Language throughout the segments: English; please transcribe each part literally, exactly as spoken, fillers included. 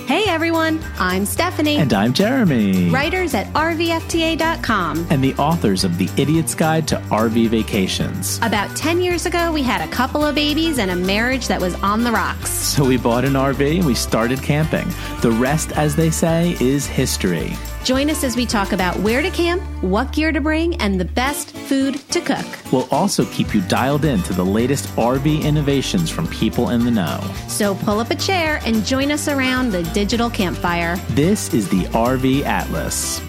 Hey everyone, I'm Stephanie. And I'm Jeremy. Writers at R V F T A dot com. And the authors of The Idiot's Guide to R V Vacations. About ten years ago, we had a couple of babies and a marriage that was on the rocks. So we bought an R V and we started camping. The rest, as they say, is history. Join us as we talk about where to camp, what gear to bring, and the best food to cook. We'll also keep you dialed in to the latest R V innovations from people in the know. So pull up a chair and join us around the digital campfire. This is the R V Atlas.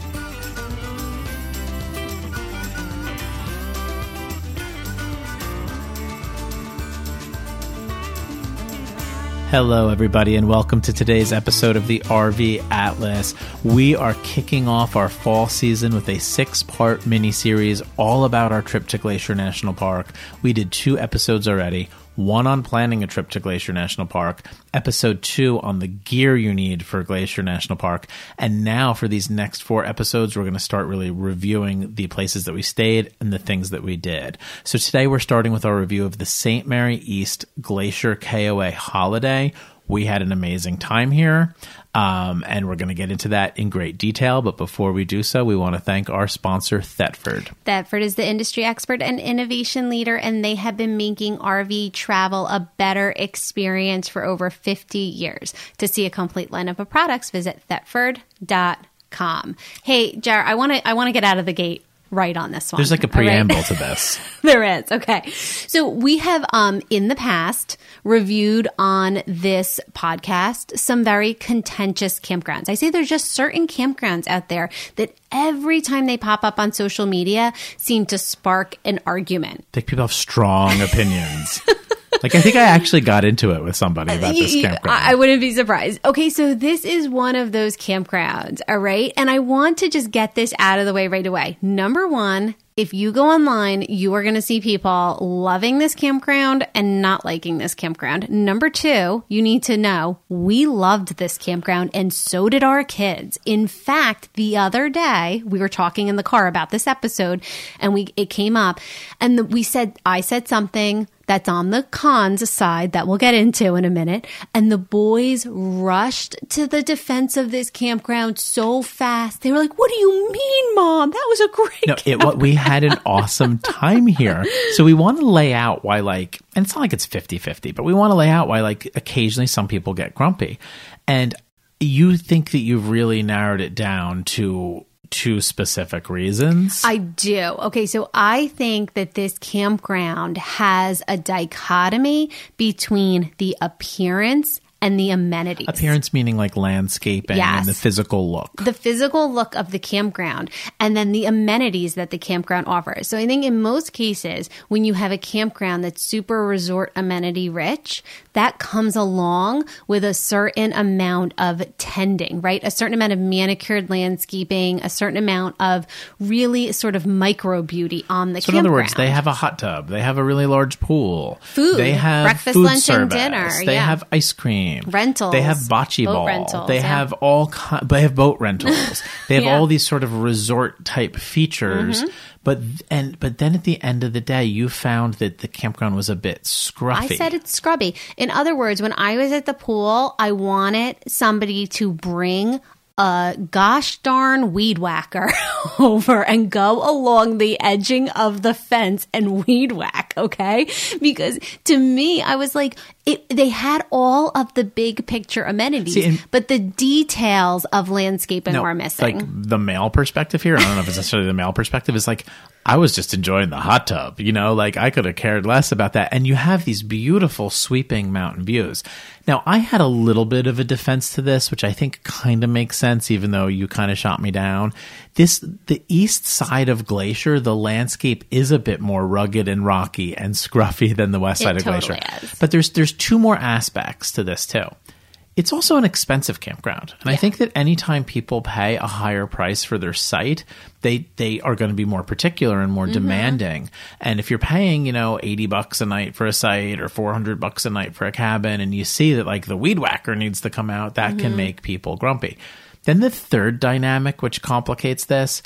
Hello, everybody, and welcome to today's episode of the R V Atlas. We are kicking off our fall season with a six-part mini-series all about our trip to Glacier National Park. We did two episodes already, one on planning a trip to Glacier National Park, episode two on the gear you need for Glacier National Park, and now for these next four episodes, we're going to start really reviewing the places that we stayed and the things that we did. So today we're starting with our review of the Saint Mary East Glacier K O A holiday. We had an amazing time here, um, and we're going to get into that in great detail. But before we do so, we want to thank our sponsor, Thetford. Thetford is the industry expert and innovation leader, and they have been making R V travel a better experience for over fifty years. To see a complete lineup of products, visit Thetford dot com. Hey, Jar, I want to I want to get out of the gate right on this one. There's like a preamble right? to this. There is. Okay. So we have, um, in the past, reviewed on this podcast some very contentious campgrounds. I say there's just certain campgrounds out there that every time they pop up on social media seem to spark an argument. I think people have strong opinions. Like, I think I actually got into it with somebody about this campground. I wouldn't be surprised. Okay, so this is one of those campgrounds, all right? And I want to just get this out of the way right away. Number one, if you go online, you are going to see people loving this campground and not liking this campground. Number two, you need to know we loved this campground and so did our kids. In fact, the other day, we were talking in the car about this episode and we it came up and the, we said, I said something that's on the cons side that we'll get into in a minute. And the boys rushed to the defense of this campground so fast. They were like, what do you mean, Mom? That was a great no, campground. It, we had an awesome time here. So we want to lay out why, like, and it's not like it's fifty-fifty, but we want to lay out why, like, occasionally some people get grumpy. And you think that you've really narrowed it down to two specific reasons? I do. Okay, so I think that this campground has a dichotomy between the appearance and the amenities. Appearance meaning like landscaping yes. and the physical look. The physical look of the campground and then the amenities that the campground offers. So I think in most cases, when you have a campground that's super resort amenity rich, that comes along with a certain amount of tending, right? A certain amount of manicured landscaping, a certain amount of really sort of micro beauty on the so campground. So in other words, they have a hot tub. They have a really large pool. Food. They have breakfast, food lunch, service. and dinner. They yeah. have ice cream. Rentals. They have bocce boat ball. Rentals, they yeah. have all ki- they have boat rentals. They have yeah. all these sort of resort type features. Mm-hmm. But and but then at the end of the day, you found that the campground was a bit scruffy. I said it's scrubby. In other words, when I was at the pool, I wanted somebody to bring a gosh darn weed whacker over and go along the edging of the fence and weed whack, okay? Because to me, I was like, it, they had all of the big picture amenities, See, and, but the details of landscaping no, were missing. Like the male perspective here, I don't know if it's necessarily the male perspective, is like, I was just enjoying the hot tub, you know, like I could have cared less about that. And you have these beautiful sweeping mountain views. Now, I had a little bit of a defense to this, which I think kind of makes sense, even though you kind of shot me down. This, the east side of Glacier, the landscape is a bit more rugged and rocky and scruffy than the west it side of totally Glacier. Is. But there's there's two more aspects to this too. It's also an expensive campground. And yeah. I think that anytime people pay a higher price for their site, they they are going to be more particular and more mm-hmm. demanding. And if you're paying, you know, eighty bucks a night for a site or four hundred bucks a night for a cabin, and you see that like the weed whacker needs to come out, that mm-hmm. can make people grumpy. Then the third dynamic, which complicates this,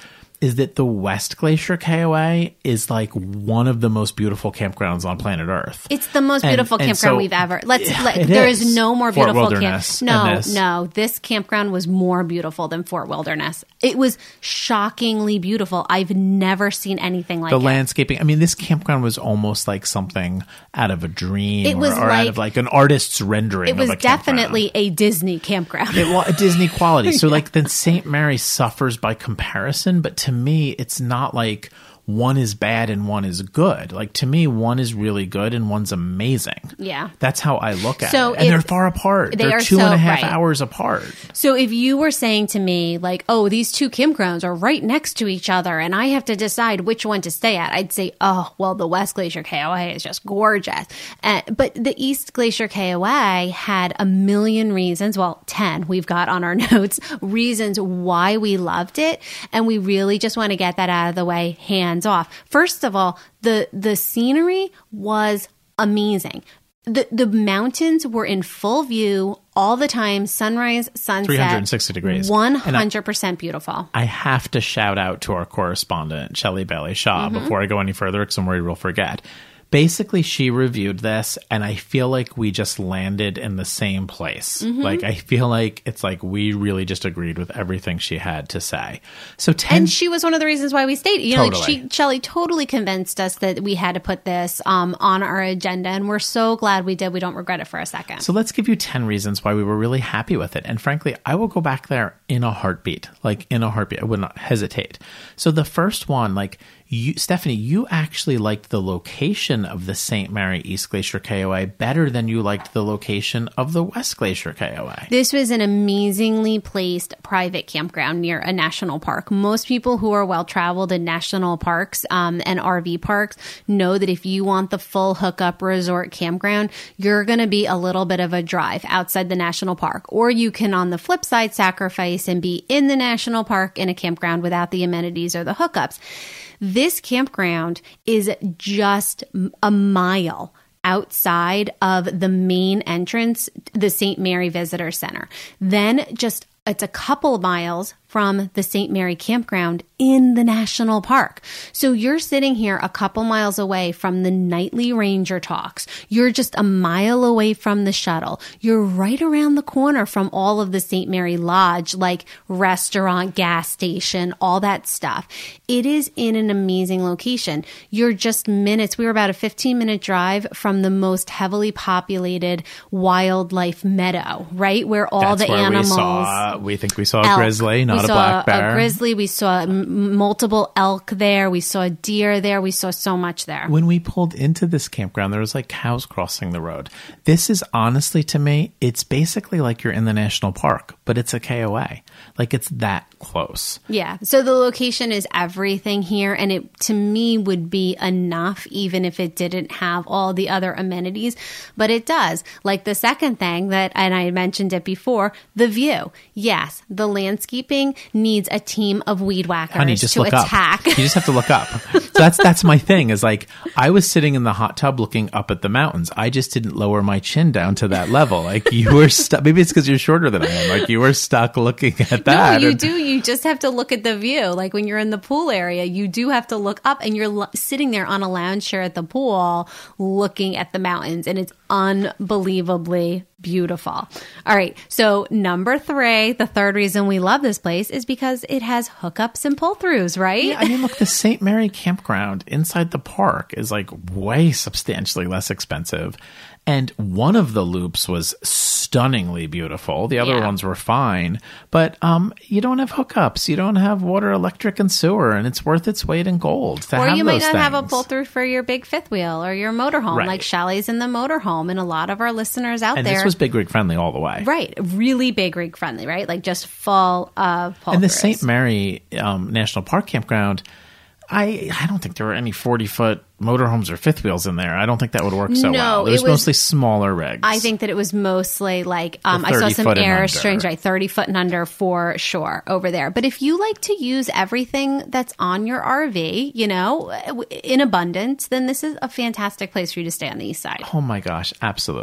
is that the West Glacier K O A is like one of the most beautiful campgrounds on planet Earth. It's the most And- beautiful and campground so- we've ever. Let's. Yeah, Let, it there is. is no more Fort beautiful camp. Wilderness No, and this. no. This campground was more beautiful than Fort Wilderness. It was shockingly beautiful. I've never seen anything like The it. landscaping. I mean, this campground was almost like something out of a dream It was or, or out like- of like an artist's rendering. It was of a campground. definitely a Disney campground. It, well, a Disney quality. So like then Saint Mary suffers by comparison, but to me, it's not like one is bad and one is good. Like to me, one is really good and one's amazing. Yeah. That's how I look at So it. And if- they're far apart. they They're are two so- and a half right. hours apart. So if you were saying to me, like, oh, these two campgrounds are right next to each other and I have to decide which one to stay at, I'd say, oh, well, the West Glacier K O A is just gorgeous. Uh, but the East Glacier K O A had a million reasons, well, ten we've got on our notes, reasons why we loved it. And we really just want to get that out of the way, hands off. First of all, the, the scenery was amazing. The the mountains were in full view all the time, sunrise, sunset. three hundred sixty degrees. one hundred percent beautiful. I have to shout out to our correspondent, Shelley Bailey Shaw, Mm-hmm. before I go any further because I'm worried we'll forget. Basically, she reviewed this, and I feel like we just landed in the same place. Mm-hmm. Like, I feel like it's like we really just agreed with everything she had to say. So, ten. And she was one of the reasons why we stayed. You know, like Totally. she, Shelley totally convinced us that we had to put this um, on our agenda, and we're so glad we did. We don't regret it for a second. So let's give you ten reasons why we were really happy with it. And frankly, I will go back there in a heartbeat, like in a heartbeat. I would not hesitate. So the first one, like you, Stephanie, you actually liked the location of the Saint Mary East Glacier K O A better than you liked the location of the West Glacier K O A. This was an amazingly placed private campground near a national park. Most people who are well traveled in national parks um, and R V parks know that if you want the full hookup resort campground, you're going to be a little bit of a drive outside the national park. Or you can, on the flip side, sacrifice and be in the national park in a campground without the amenities or the hookups. This campground is just a mile outside of the main entrance, the Saint Mary Visitor Center. Then just it's a couple miles from the Saint Mary campground in the national park. So you're sitting here a couple miles away from the nightly ranger talks. You're just a mile away from the shuttle. You're right around the corner from all of the Saint Mary Lodge, like restaurant, gas station, all that stuff. It is in an amazing location. You're just minutes. We were about a fifteen minute drive from the most heavily populated wildlife meadow, right? Where all That's the where animals. We, saw, we think we saw a elk. grizzly, not we a saw black bear. A grizzly. We saw m- multiple elk there. We saw deer there. We saw so much there. When we pulled into this campground, there was like cows crossing the road. This is honestly, to me, it's basically like you're in the national park, but it's a K O A. Like it's that close. Yeah. So the location is everything here. And it, to me, would be enough, even if it didn't have all the other amenities. But it does. Like the second thing that, and I mentioned it before, the view. Yes, the landscaping needs a team of weed whackers Honey, just to look attack. up. You just have to look up. So that's that's my thing. Is like I was sitting in the hot tub looking up at the mountains. I just didn't lower my chin down to that level. Like you were stuck. Maybe it's because you're shorter than I am. Like you were stuck looking at that. No, you And- do. You just have to look at the view. Like when you're in the pool area, you do have to look up, and you're lo- sitting there on a lounge chair at the pool looking at the mountains, and it's unbelievably beautiful. All right. So number three, the third reason we love this place is because it has hookups and pull-throughs, right? Yeah, I mean, look, the Saint Mary campground inside the park is like way substantially less expensive. And one of the loops was stunningly beautiful. The other Yeah. ones were fine. But um, you don't have hookups. You don't have water, electric, and sewer. And it's worth its weight in gold to Or have you might those not have a things. pull through for your big fifth wheel or your motorhome, Right. like Shelley's in the motorhome, and a lot of our listeners out And there. this was Big Rig friendly all the way. right, really big rig friendly, right? Like just full of pull And the throughs. Saint Mary um, National Park campground, I I don't think there were any forty-foot motorhomes or fifth wheels in there. I don't think that would work so No, well. It it was, was- mostly smaller rigs. I think that it was mostly like um, The I saw thirty some foot and Airstrings, under. right, thirty foot and under for sure over there. But if you like to use everything that's on your R V, you know, in abundance, then this is a fantastic place for you to stay on the east side. Oh my gosh, absolutely.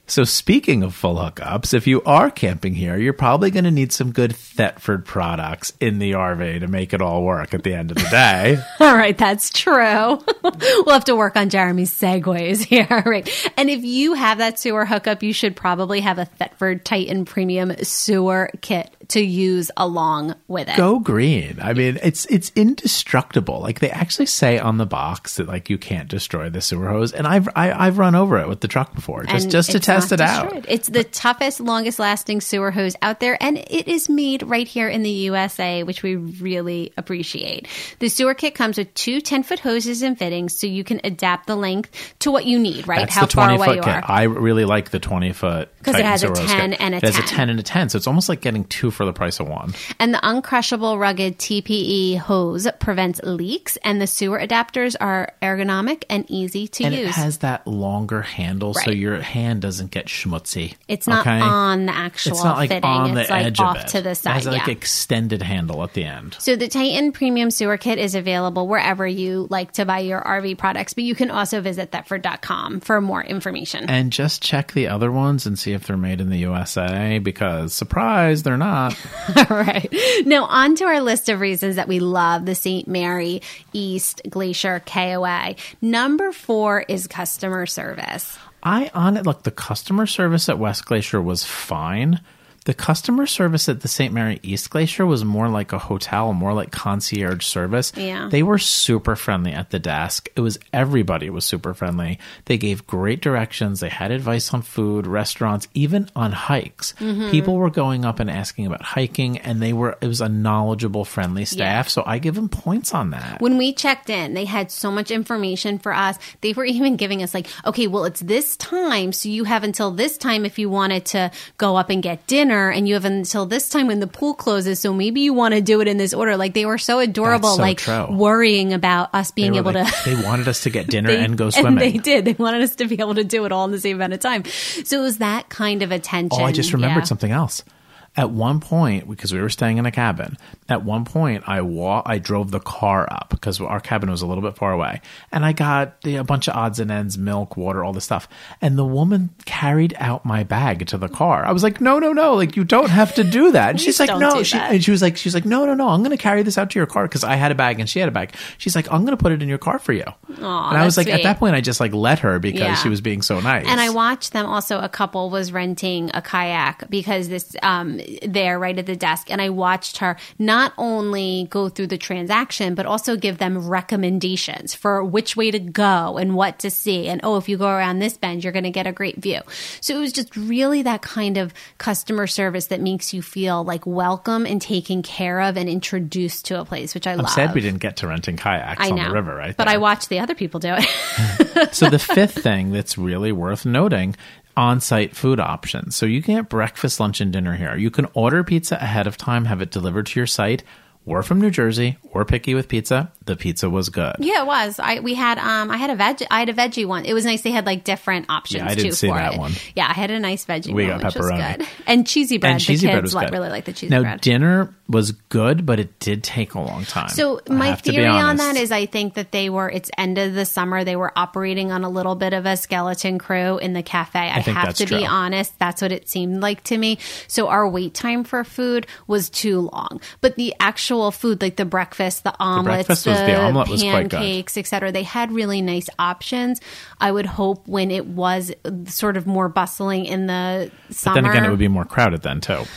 So speaking of full hookups, if you are camping here, you're probably going to need some good Thetford products in the R V to make it all work at the end of the day. All right, that's true. We'll have to work on Jeremy's segues here. Right. And if you have that sewer hookup, you should probably have a Thetford Titan Premium sewer kit to use along with it. Go green. I mean, it's it's indestructible. Like they actually say on the box that like you can't destroy the sewer hose, and I've I, I've run over it with the truck before just And just to it's test not it out. destroyed. It's the toughest, longest lasting sewer hose out there, and it is made right here in the U S A, which we really appreciate. The sewer kit comes with two ten-foot hoses and fittings, so you can adapt the length to what you need, right? That's How the far twenty away foot you kit. are. I really like the twenty foot Because it has a Titan ten kit. and a it has ten. a ten and a ten, so it's almost like getting two for the price of one. And the uncrushable rugged T P E hose prevents leaks, and the sewer adapters are ergonomic and easy to And use. it has that longer handle, so Right. your hand doesn't get schmutzy. It's not okay? on the actual It's not like fitting. on it's the like edge off of it. to the It side. has like yeah. extended handle at the end. So the Titan Premium Sewer Kit is available wherever you like to buy your R V products, but you can also visit Thetford dot com for more information. And just check the other ones and see if they're made in the U S A, because surprise, they're not. All right. Now on to our list of reasons that we love the Saint Mary East Glacier K O A. Number four is customer service. I on it look, the customer service at West Glacier was fine. The customer service at the Saint Mary East Glacier was more like a hotel, more like concierge service. Yeah. They were super friendly at the desk. It was everybody was super friendly. They gave great directions. They had advice on food, restaurants, even on hikes. Mm-hmm. People were going up and asking about hiking, and they were it was a knowledgeable, friendly staff. Yeah. So I give them points on that. When we checked in, they had so much information for us. They were even giving us like, okay, well, it's this time. So you have until this time if you wanted to go up and get dinner, and you have until this time when the pool closes. So maybe you want to do it in this order. Like they were so adorable, That's so like true. worrying about us being They were able like- to. They wanted us to get dinner They- and go swimming. And they did. They wanted us to be able to do it all in the same amount of time. So it was that kind of attention. Oh, I just remembered Yeah. something else. At one point, because we were staying in a cabin, at one point I wa- I drove the car up because our cabin was a little bit far away, and I got you know, a bunch of odds and ends, milk, water, all this stuff. And the woman carried out my bag to the car. I was like, "No, no, no! Like you don't have to do that." And she's Please like, don't "No," do she, that. and she was like, "She's like, no, no, no! I'm going to carry this out to your car because I had a bag and she had a bag." She's like, "I'm going to put it in your car for you." Aw, and I was that's like, at sweet. that point, I just like let her because Yeah. she was being so nice. And I watched them also. A couple was renting a kayak because this um there right at the desk, and I watched her not only go through the transaction but also give them recommendations for which way to go and what to see. And oh, if you go around this bend, you're going to get a great view. So it was just really that kind of customer service that makes you feel like welcome and taken care of and introduced to a place, which I I'm love. sad we didn't get to renting kayaks I on know, the river, right? but there. I watched the other people do it. So the fifth thing that's really worth noting, on-site food options. So you can get breakfast, lunch, and dinner here. You can order pizza ahead of time, have it delivered to your site. We're from New Jersey. We're picky with pizza. The pizza was good. Yeah, it was. I we had um I had a veg I had a veggie one. It was nice. They had like different options Yeah, I didn't too see for that it. one. Yeah, I had a nice veggie We one, got which was pepperoni. good. And cheesy bread. And cheesy the bread kids was li- good. really like the cheesy now, bread. dinner was good, but it did take a long time. So I my have to be theory on honest. that is I think that they were, it's end of the summer. They were operating on a little bit of a skeleton crew in the cafe. I, think have that's to true. be honest. That's what it seemed like to me. So our wait time for food was too long. But the actual food, like the breakfast, the omelets, breakfast was- the omelet was quite good. pancakes, et cetera, they had really nice options. I would hope when it was sort of more bustling in the But summer. then again, it would be more crowded then too.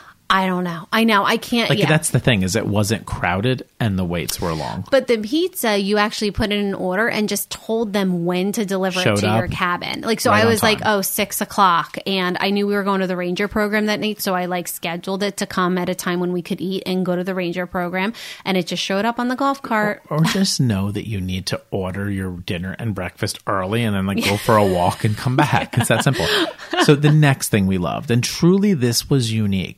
I don't know. I know. I can't. Like yeah. that's the thing is it wasn't crowded and the waits were long. But the pizza, you actually put in an order and just told them when to deliver Showed it to up your cabin. Like, so right I on was like, time. oh, six o'clock. And I knew we were going to the Ranger program that night. So I like scheduled it to come at a time when we could eat and go to the Ranger program. And it just showed up on the golf cart. Or just know that you need to order your dinner and breakfast early and then like go for a walk and come back. It's that simple. So the next thing we loved, and truly this was unique,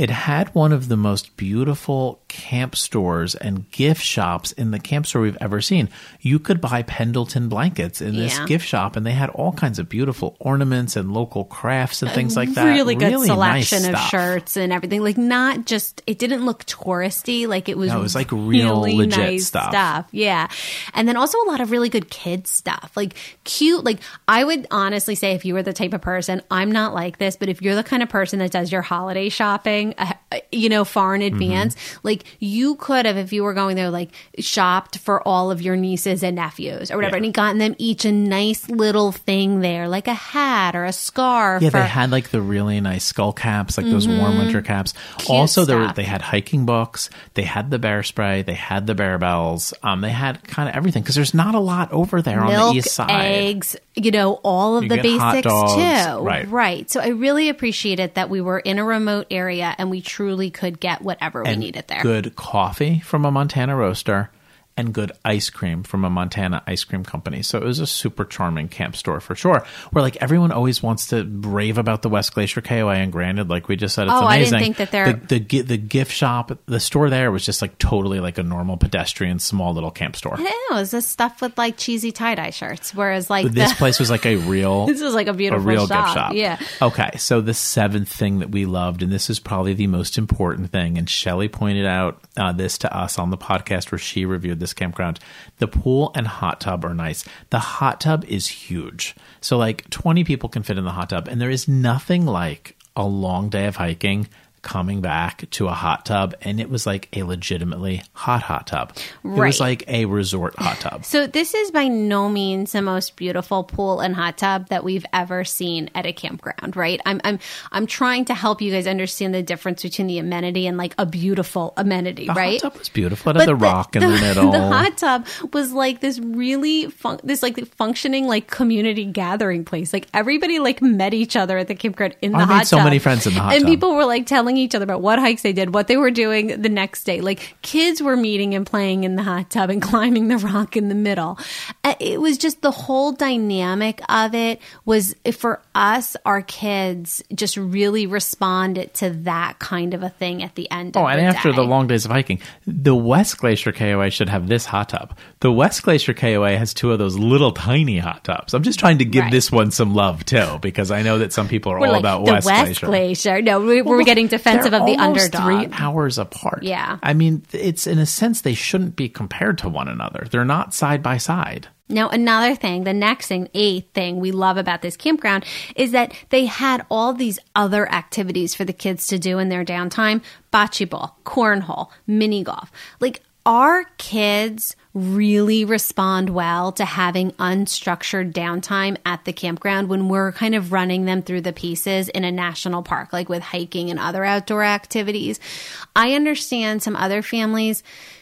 It had one of the most beautiful camp stores and gift shops in the camp store we've ever seen. You could buy Pendleton blankets in this Yeah. gift shop, and they had all kinds of beautiful ornaments and local crafts and things like that. Really good Really selection nice of stuff. shirts and everything. Like not just, it didn't look touristy. Like it was, No, it was like real really legit nice stuff. Yeah. And then also a lot of really good kids stuff. Like cute, like I would honestly say if you were the type of person, I'm not like this, but if you're the kind of person that does your holiday shopping, uh, you know, far in advance, Mm-hmm. like you could have, if you were going there, like shopped for all of your nieces and nephews or whatever, Yeah. and gotten them each a nice little thing there, like a hat or a scarf. Yeah, or, they had like the really nice skull caps, like those warm winter caps. Also, there were, stuff. they had hiking books, they had the bear spray, they had the bear bells. Um, they had kind of everything because there's not a lot over there on milk, the east side. eggs, you know, all of You the get hot basics dogs, too. right. Right. So I really appreciated that we were in a remote area and we truly could get whatever we And needed there. good coffee from a Montana roaster and good ice cream from a Montana ice cream company. So it was a super charming camp store for sure, where like everyone always wants to rave about the West Glacier K O A, and granted, like we just said, it's Oh, I amazing. didn't think that they're- the, the, gi- the gift shop, the store there was just like totally like a normal pedestrian, small little camp store. I know, it was this stuff with like cheesy tie-dye shirts, whereas like This the, place was like a real this was like a a beautiful real shop. gift shop. Yeah. Okay, so the seventh thing that we loved, and this is probably the most important thing, and Shelley pointed out uh, this to us on the podcast where she reviewed this campground. The pool and hot tub are nice. The hot tub is huge. So like twenty people can fit in the hot tub, and there is nothing like a long day of hiking coming back to a hot tub, and it was like a legitimately hot hot tub. It Right. was like a resort hot tub. So this is by no means the most beautiful pool and hot tub that we've ever seen at a campground, right? I'm I'm I'm trying to help you guys understand the difference between the amenity and like a beautiful amenity, The right? hot tub was beautiful. It had the rock in the, middle. The hot tub was like this really fun- this like functioning like community gathering place. Like everybody like met each other at the campground in the I hot made so tub. many friends in the hot and tub. people were like telling each other about what hikes they did, what they were doing the next day. Like kids were meeting and playing in the hot tub and climbing the rock in the middle. Uh, It was just the whole dynamic of it was for us, our kids just really responded to that kind of a thing at the end of Oh, and the after day. the long days of hiking, the West Glacier K O A should have this hot tub. The West Glacier K O A has two of those little tiny hot tubs. I'm just trying to give Right. this one some love too, because I know that some people are We're all like, about the West, West Glacier. Glacier. No, we, we're Well, getting defensive they're of the almost underdog. Three hours apart. Yeah. I mean, it's in a sense they shouldn't be compared to one another. They're not side by side. Now, another thing, the next thing, eighth thing we love about this campground is that they had all these other activities for the kids to do in their downtime. Bocce ball, cornhole, mini golf. Like our kids really respond well to having unstructured downtime at the campground when we're kind of running them through the pieces in a national park, like with hiking and other outdoor activities. I understand some other families,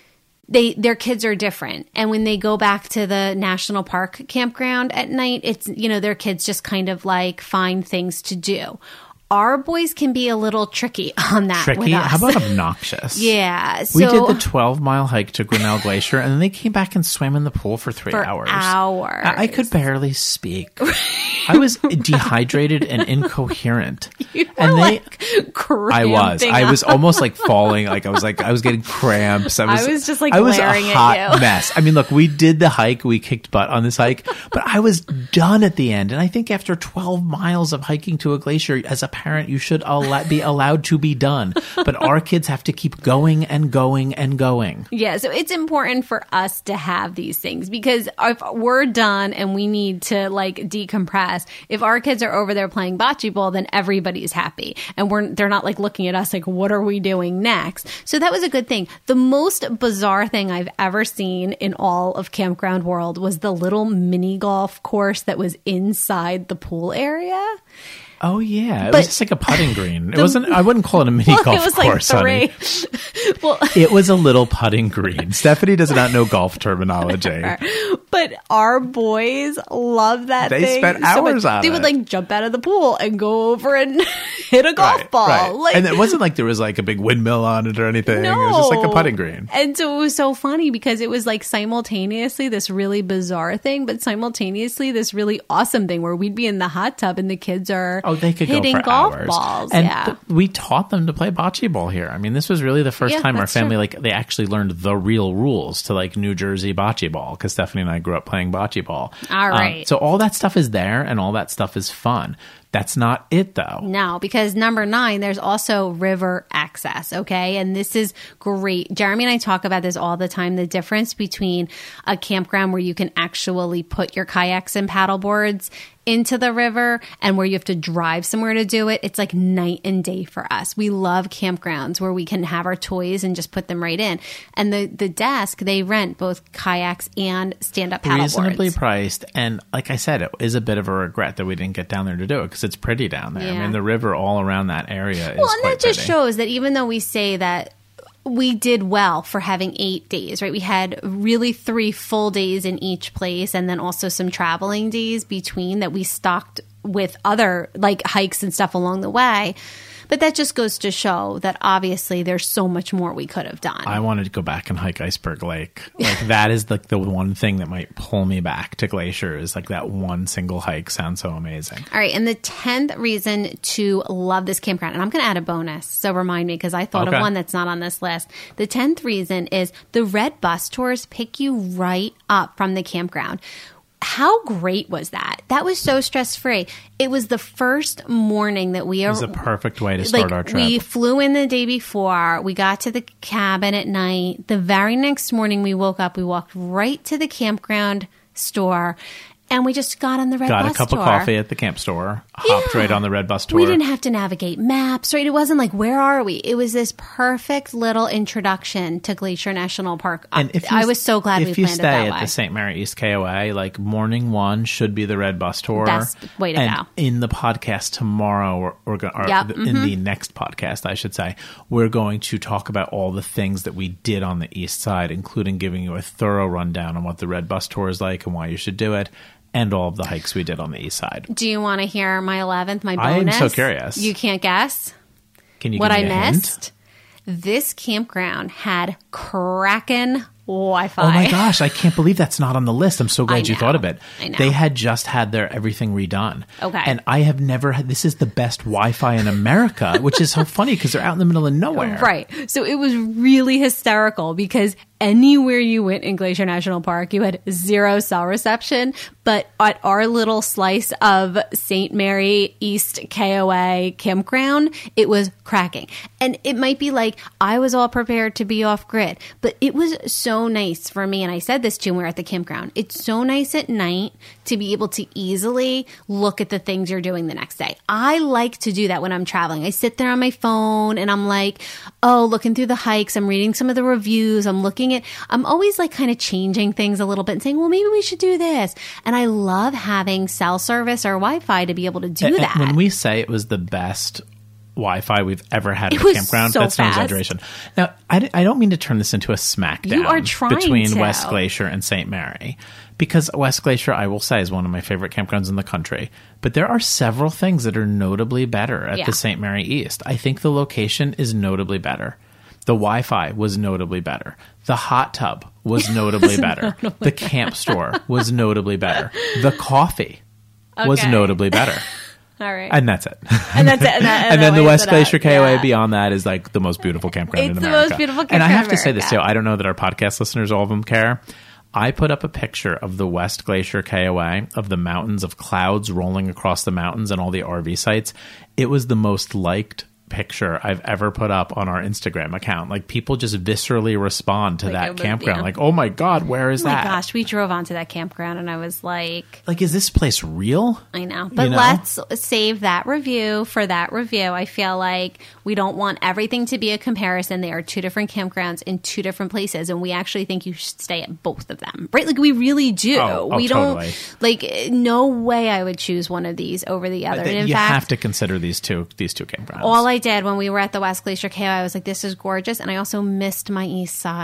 they their kids are different, and when they go back to the national park campground at night, it's, you know, their kids just kind of like find things to do. Our boys can be a little tricky on that with Tricky? us. How about obnoxious? Yeah, so We did the twelve mile hike to Grinnell Glacier, and then they came back and swam in the pool for three For hours. hours. I, I could barely speak. I was dehydrated and incoherent. you were and they, like I was. cramping I was up. almost like falling. Like I was like I was getting cramps. I was. I was just, like, I was glaring a at hot you. mess. I mean, look, we did the hike. We kicked butt on this hike, but I was done at the end. And I think after twelve miles of hiking to a glacier, as a parent, you should al- be allowed to be done. But our kids have to keep going and going and going. Yeah, so it's important for us to have these things because if we're done and we need to like decompress, if our kids are over there playing bocce ball, then everybody's happy. And we're they're not like looking at us like, what are we doing next? So that was a good thing. The most bizarre thing I've ever seen in all of Campground World was the little mini golf course that was inside the pool area. Oh yeah, it But- was just like a putting green. It wasn't. I wouldn't call it a mini Well, golf it was course, like honey. three. Well, It was a little putting green. Stephanie does not know golf terminology. but our boys love that They thing spent so much. hours on They would it. like jump out of the pool and go over and hit a golf Right, ball. right. Like, and it wasn't like there was like a big windmill on it or anything. no. It was just like a putting green. And so it was so funny because it was like simultaneously this really bizarre thing, but simultaneously this really awesome thing where we'd be in the hot tub and the kids are Oh, Oh, they could hitting go for golf hours. balls. And yeah. th- we taught them to play bocce ball here. I mean, this was really the first Yeah, time our that's family, true. like, they actually learned the real rules to, like, New Jersey bocce ball, because Stephanie and I grew up playing bocce ball. All right. Um, so all that stuff is there, and all that stuff is fun. That's not it, though. No, because number nine, there's also river access, okay? And this is great. Jeremy and I talk about this all the time, the difference between a campground where you can actually put your kayaks and paddle boards into the river and where you have to drive somewhere to do it. It's like night and day for us. We love campgrounds where we can have our toys and just put them right in. And the, the desk, they rent both kayaks and stand-up paddle Reasonably boards. priced, and like I said, it is a bit of a regret that we didn't get down there to do it, because it's pretty down there. I Yeah. mean, the river all around that area is Well, and quite that just pretty. shows that even though we say that we did well for having eight days, right? We had really three full days in each place, and then also some traveling days between that we stocked with other like hikes and stuff along the way. But that just goes to show that obviously there's so much more we could have done. I wanted to go back and hike Iceberg Lake. Like, that is like the one thing that might pull me back to Glacier, is like that one single hike sounds so amazing. All right. And the tenth reason to love this campground, and I'm going to add a bonus. So remind me, because I thought Okay. of one that's not on this list. The tenth reason is the Red Bus tours pick you right up from the campground. How great was that? That was so stress-free. It was the first morning that we... It was a perfect way to start like, our trip. We flew in the day before. We got to the cabin at night. The very next morning we woke up. We walked right to the campground store, and we just got on the Red Got Bus a cup tour. of coffee at the camp store, hopped Yeah. right on the Red Bus tour. We didn't have to navigate maps, right? It wasn't like, where are we? It was this perfect little introduction to Glacier National Park. And if you, I was so glad we if you planned it stay that at way. the Saint Mary East K O A, like, morning one should be the Red Bus tour. Best way to and go. In the podcast tomorrow, or, or, go- or Yep, th- mhm. in the next podcast, I should say, we're going to talk about all the things that we did on the east side, including giving you a thorough rundown on what the Red Bus tour is like and why you should do it, and all of the hikes we did on the east side. Do you want to hear my eleventh, my I am bonus? so curious. You can't guess Can you what give I me a hint? missed? This campground had Kraken Wi-Fi. Oh my gosh, I can't believe that's not on the list. I'm so glad I you know. thought of it. I know. They had just had their everything redone. Okay. And I have never had, this is the best Wi-Fi in America, which is so funny because they're out in the middle of nowhere. Right. So it was really hysterical because anywhere you went in Glacier National Park, you had zero cell reception. But at our little slice of Saint Mary East K O A campground, it was cracking. And it might be like I was all prepared to be off grid, but it was so nice for me. And I said this to when we were at the campground. It's so nice at night to be able to easily look at the things you're doing the next day. I like to do that when I'm traveling. I sit there on my phone and I'm like, oh, looking through the hikes. I'm reading some of the reviews. I'm looking at, I'm always like kind of changing things a little bit and saying, well, maybe we should do this. And I love having cell service or Wi-Fi to be able to do And- that. and when we say it was the best Wi-Fi we've ever had at It a was campground, so that's no fast. exaggeration. Now, I, d- I don't mean to turn this into a smackdown You are trying between to. West Glacier and Saint Mary, because West Glacier, I will say, is one of my favorite campgrounds in the country. But there are several things that are notably better at Yeah. the Saint Mary East. I think the location is notably better. The Wi-Fi was notably better. The hot tub was notably better. The camp store was notably better. The coffee was Okay. notably better. All right. And that's it. And that's it. And, that, And that then the weighs West it Glacier up. K O A Yeah. beyond that is like the most beautiful campground It's in the America. most beautiful And I campground have to in say this too. America. I don't know that our podcast listeners, all of them, care. I put up a picture of the West Glacier K O A, of the mountains, of clouds rolling across the mountains and all the R V sites. It was the most liked picture I've ever put up on our Instagram account. Like, people just viscerally respond to Like, that it was- campground. yeah. Like, oh my God, where is Oh my that? gosh, we drove onto that campground and I was like, Like, is this place real? I know. But You know? let's save that review for that review. I feel like we don't want everything to be a comparison. They are two different campgrounds in two different places, and we actually think you should stay at both of them. Right? Like, we really do. Oh, oh, we totally. don't, like, no way I would choose one of these over the other. And in you fact, have to consider these two these two campgrounds. all I did when we were at the West Glacier K O, I was like, this is gorgeous. And I also missed my east side.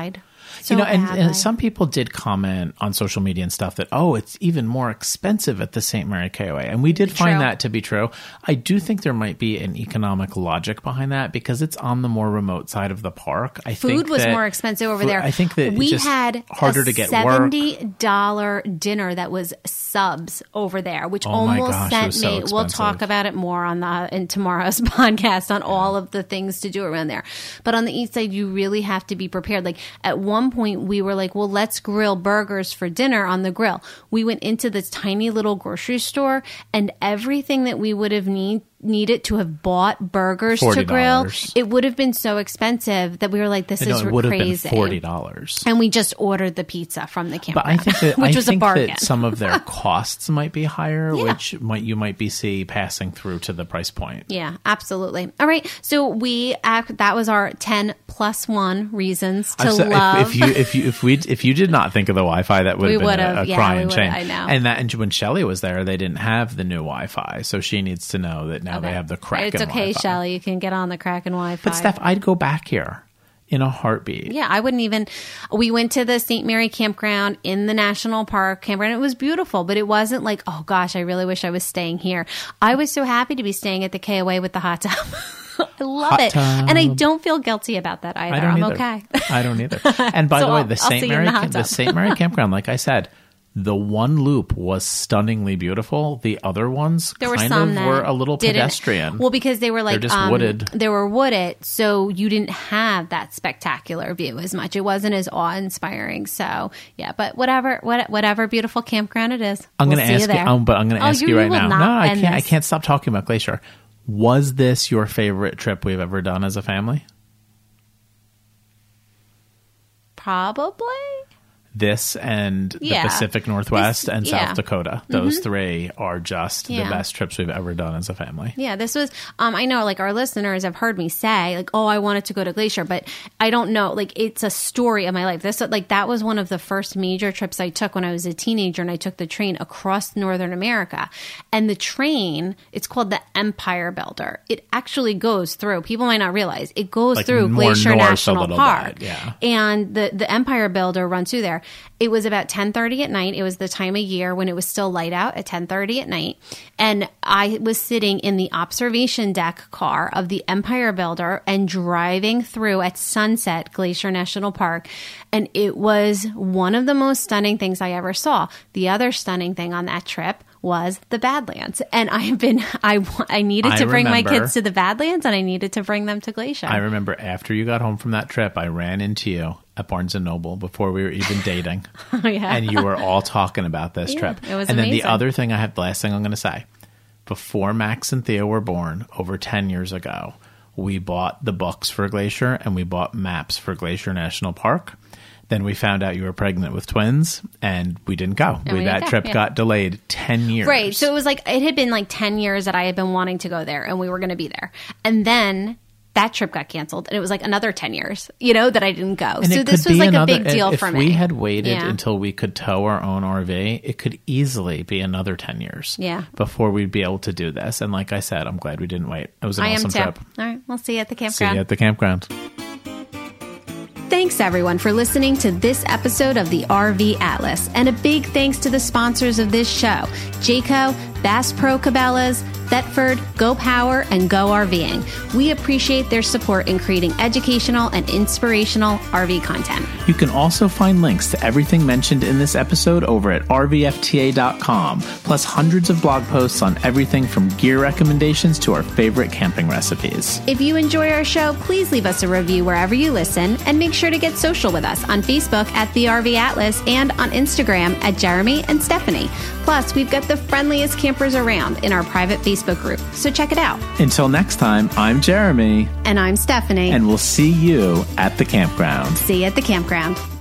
So you know, and, badly. and some people did comment on social media and stuff that, oh, it's even more expensive at the Saint Mary K O A. And we did find True. that to be true. I do think there might be an economic logic behind that because it's on the more remote side of the park. I Food think was that, more expensive over food, there. I think that we just had harder a to get seventy work. dollars dinner that was subs over there, which Oh my almost gosh, it sent was so me. We'll expensive. talk about it more on the in tomorrow's podcast on all of the things to do around there. But on the east side, you really have to be prepared. Like at one point, we were like, "Well, let's grill burgers for dinner on the grill." We went into this tiny little grocery store, and everything that we would have need. needed to have bought burgers forty to grill, dollars. it would have been so expensive that we were like, this I know, is it would crazy. have been forty dollars. And we just ordered the pizza from the campground, But I think that which I was think a bargain. that some of their costs might be higher, Yeah. which might you might be see passing through to the price point. Yeah, absolutely. All right, so we act, that was our ten plus one reasons to I've said- love. If, if you if you if we if you did not think of the Wi-Fi, that would We have been would've, a, a yeah, crying we shame. would've, I know. And that and when Shelley was there, they didn't have the new Wi-Fi, so she needs to know that now they Okay. have the Kraken It's okay, Wi-Fi. Shelley. You can get on the Kraken Wi-Fi. But Steph, I'd go back here in a heartbeat. Yeah, I wouldn't even. We went to the Saint Mary campground in the national park campground. It was beautiful, but it wasn't like, oh gosh, I really wish I was staying here. I was so happy to be staying at the K O A with the hot tub. I love Hot it. tub. And I don't feel guilty about that either. I don't I'm either. okay. I don't either. And by So the way, I'll- the I'll Saint see you in Mary the hot the tub. Saint Mary campground, like I said, the one loop was stunningly beautiful. The other ones There were kind some of that were a little didn't- pedestrian. Well, because they were like just um, wooded. They were wooded, so you didn't have that spectacular view as much. It wasn't as awe inspiring. So yeah, but whatever, what, whatever beautiful campground it is, I'm we'll going see to ask you, there. um, but I'm going to Oh, ask you- you you right will now. not No, I end can't. I this. can't stop talking about Glacier. Was this your favorite trip we've ever done as a family? Probably. This and Yeah. the Pacific Northwest This- and yeah. South Dakota. Those three are just Yeah. the best trips we've ever done as a family. Yeah, this was, um, I know like our listeners have heard me say like, oh, I wanted to go to Glacier, but I don't know, like it's a story of my life. This, like that was one of the first major trips I took when I was a teenager and I took the train across Northern America. And the train, it's called the Empire Builder. It actually goes through, people might not realize, it goes Like through more Glacier north a National little Park. bit, yeah. And the, the Empire Builder runs through there. It was about ten thirty at night. It was the time of year when it was still light out at ten thirty at night. And I was sitting in the observation deck car of the Empire Builder and driving through at sunset Glacier National Park. And it was one of the most stunning things I ever saw. The other stunning thing on that trip was the Badlands. And I've been, I, I needed to I bring my remember- kids to the Badlands and I needed to bring them to Glacier. I remember after you got home from that trip, I ran into you at Barnes and Noble before we were even dating. Oh, yeah. And you were all talking about this Yeah, trip. it was and then amazing. the other thing I have, the last thing I'm going to say, before Max and Theo were born over ten years ago, we bought the books for Glacier and we bought maps for Glacier National Park. Then we found out you were pregnant with twins and we didn't go. And We, we that didn't go, trip yeah. got delayed ten years. Right. So it was like, it had been like ten years that I had been wanting to go there and we were going to be there. And then that trip got canceled and it was like another ten years, you know, that I didn't go. And So it this could was be like another, a big deal if for me. we had waited Yeah. until we could tow our own R V, it could easily be another ten years. Yeah. Before we'd be able to do this. And like I said, I'm glad we didn't wait. It was an I am awesome too. trip. All right. We'll see you at the See campground. you at the campground. Thanks everyone for listening to this episode of the R V Atlas. And a big thanks to the sponsors of this show, Jayco, Bass Pro Cabela's, Thetford, Go Power, and Go RVing. We appreciate their support in creating educational and inspirational R V content. You can also find links to everything mentioned in this episode over at R V F T A dot com, plus hundreds of blog posts on everything from gear recommendations to our favorite camping recipes. If you enjoy our show, please leave us a review wherever you listen and make sure to get social with us on Facebook at The R V Atlas and on Instagram at Jeremy and Stephanie. Plus, we've got the friendliest campers around in our private Facebook group, so check it out. Until next time, I'm Jeremy, And I'm Stephanie. and we'll see you at the campground. See you at the campground.